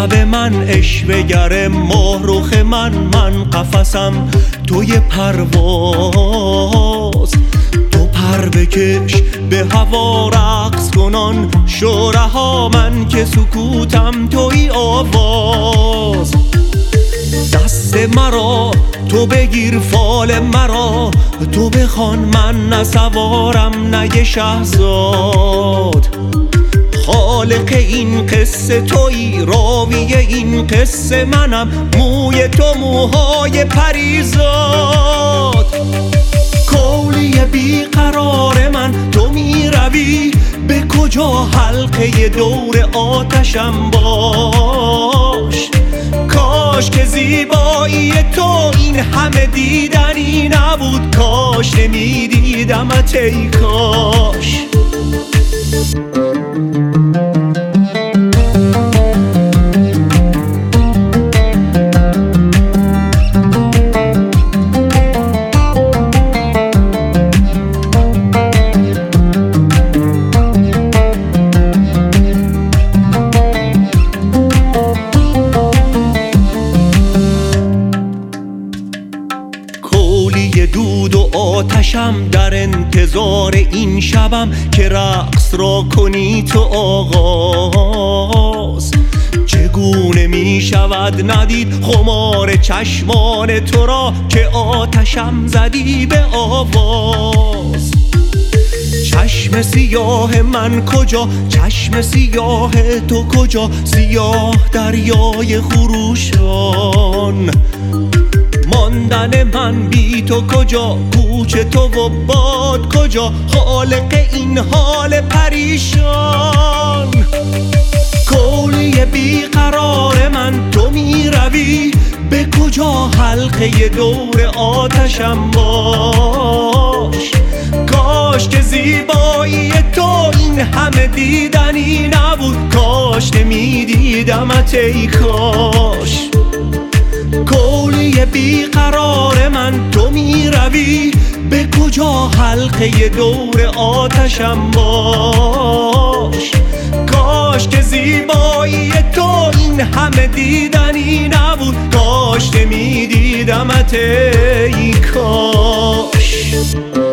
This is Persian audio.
شب من عشوه گر ماهرخ من قفسم توی پرواز، تو پر بکش به هوا رقص کنان شورها، من که سکوتم توی آواز. دست مرا تو بگیر فال مرا، تو بخوان من نه سوارم نه یه شهزاد. خالق این قصه تویی، راوی این قصه منم، موی تو موهای پریزاد. کولی بیقرار من تو می روی به کجا، حلقه دور آتشم باش. کاش که زیبایی تو این همه دیدنی نبود، کاش نمیدیدمت ای کاش. دود و آتشم در انتظار این شبم که رقص را کنی تو آغاز. چگونه می شود ندید خمار چشمان تو را که آتشم زدی به آواز. چشم سیاه من کجا، چشم سیاه تو کجا، سیاه دریای خروشان. ماندن من بی تو کجا، کوچ تو و باد کجا، خالق این حال پریشان. کولی بیقرار من تو می روی به کجا، حلقه دور آتشم باش. کاش که زیبایی تو این همه دیدنی نبود، کاش نمیدیدمت ای کاش. کولی بیقرار من تو می روی به کجا، حلقه دور آتشم باش. کاش که زیبایی تو این همه دیدنی نبود، کاش نمیدیدمت ای کاش.